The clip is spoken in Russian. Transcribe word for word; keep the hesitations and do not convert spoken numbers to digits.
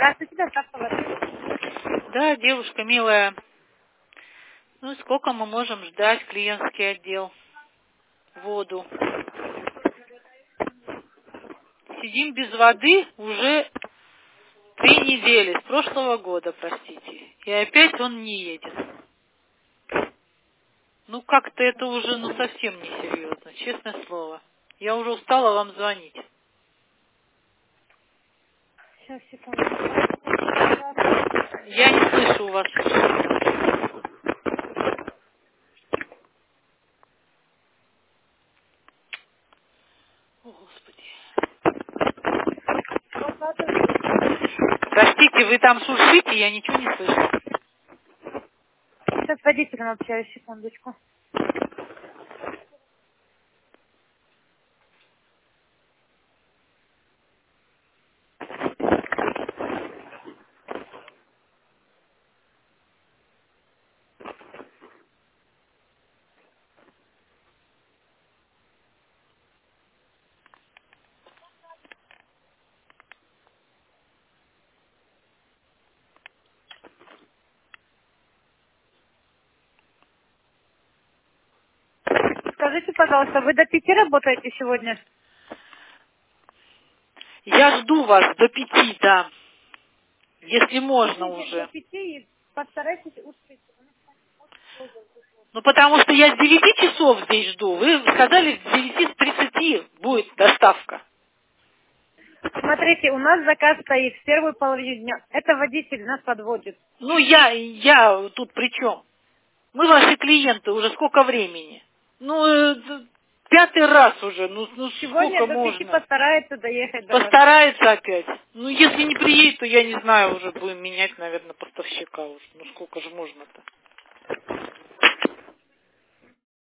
Здравствуйте, доставка воды. Да, девушка милая. Ну, сколько мы можем ждать клиентский отдел? Воду. Сидим без воды уже три недели, с прошлого года, простите. И опять он не едет. Ну, как-то это уже, ну, совсем несерьезно, честное слово. Я уже устала вам звонить. Сейчас, секунду. Я не слышу вас. О, Господи. Простите, вы там шуршите, я ничего не слышу. Сейчас с водителем общаюсь, секундочку. Скажите, пожалуйста, вы до пяти работаете сегодня? Я жду вас до пяти, да. Если можно Ждите до уже. пяти и постарайтесь успеть. Ну, потому что я с девяти часов здесь жду. Вы сказали, с девяти с тридцати будет доставка. Смотрите, у нас заказ стоит в первую половину дня. Это водитель нас подводит. Ну, я, я тут при чем? Мы ваши клиенты уже сколько времени? Ну, э, д- пятый раз уже. Ну, ну, Сегодня сколько до пяти можно? постарается доехать до вас. Постарается опять. Ну, если не приедет, то я не знаю, уже будем менять, наверное, поставщика уже. Ну, сколько же можно-то?